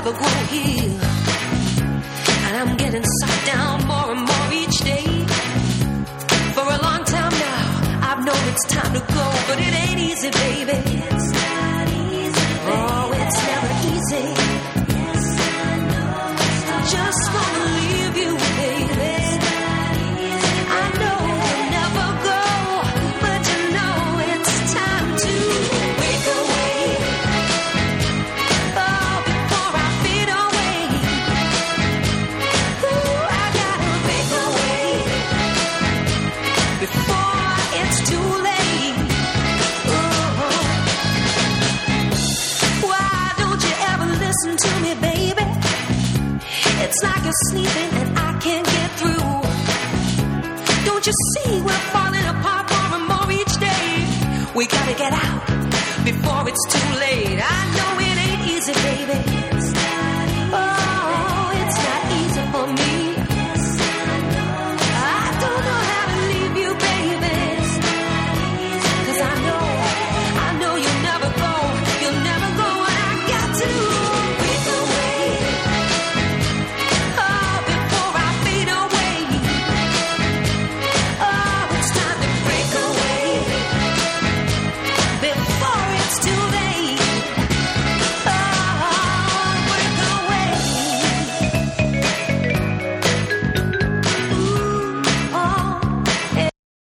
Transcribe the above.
ever grow here. And I'm getting sucked down more and more each day. For a long time now, I've known it's time to go, but it ain't easy, baby. It's not easy, baby. Oh, it's never easy. Yes, I know. I'm just gonna leave you, baby. It's not easy, baby. I know you'll never go, but you know it's time to wake away. Oh, before I fade away. Ooh, I gotta wake away before it's too late. Oh, why don't you ever listen to me, baby? It's like you're sleeping and I can't get through. Don't you see we're falling apart more and more each day? We gotta get out before it's too late. I know it ain't easy, baby.